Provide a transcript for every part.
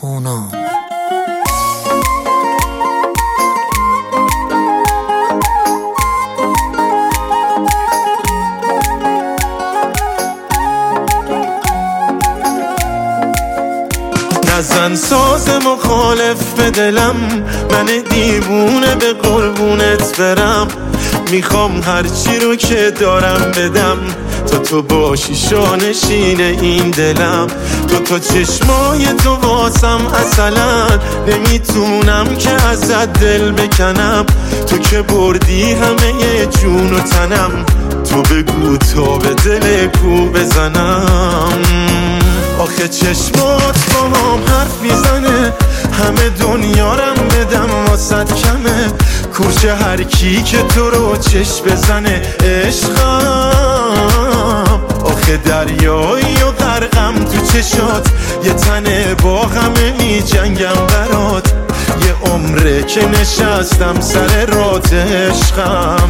هونا. نزن ساز مخالف به دلم، من دیوونه به قربونت برم. میخوام هرچی رو که دارم بدم، تو باشی شانشین این دلم. تو چشمای تو واسم اصلا نمیتونم که ازت دل بکنم. تو که بردی همه جون و تنم، تو بگو تا به دل کو بزنم. آخه چشمات با هم حرف میزنه، همه دنیارم بدم واسد کمه. کوچه هر کی که تو رو چشم بزنه عشقم. آخه دریایی و غرقم تو چشات، یه تنه با غمه می جنگم برات. یه عمره که نشستم سر رات عشقم.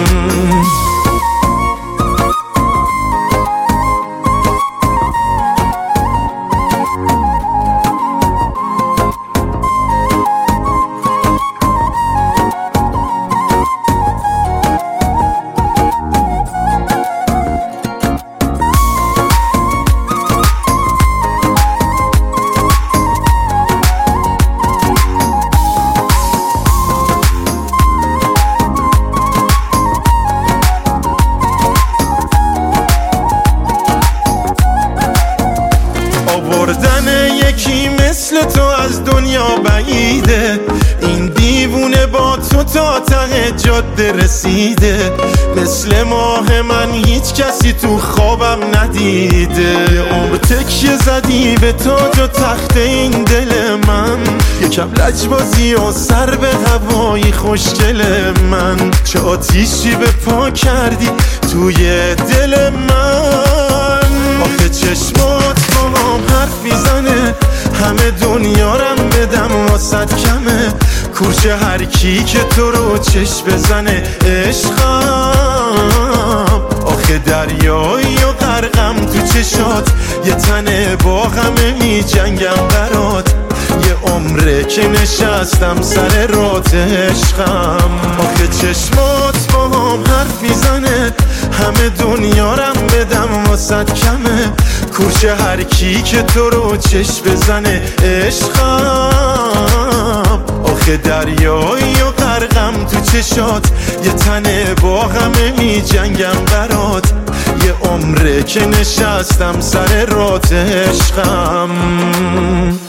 آوردن یکی مثل تو از دنیا بعیده، این دیوونه با تو تا ته جاده رسیده. مثل ماه من هیچ کسی تو خوابم ندیده. عمر تکیه زدی به تاج و تخت این دل من، یکم لجبازی و سر به هوایی خوشگل من. چه آتیشی به پا کردی توی دل من. آخه چشمات با هم حرف میزنه، همه دنیارم بدم واسد کمه. کوچه هر کی که تو رو چشم بزنه عشقم. آخه دریایی و غرقم تو چشات، یه تنه با غمه می جنگم برات. یه عمره که نشستم سر رات عشقم. آخه چشمات با هم حرف میزنه، همه دنیارم بدم واسد کمه. کوچه هر کی که تو رو چشم بزنه عشقم. آخه دریایی و غرقم تو چشات، یه تنه با غمه می جنگم برات. یه عمره که نشستم سر رات عشقم.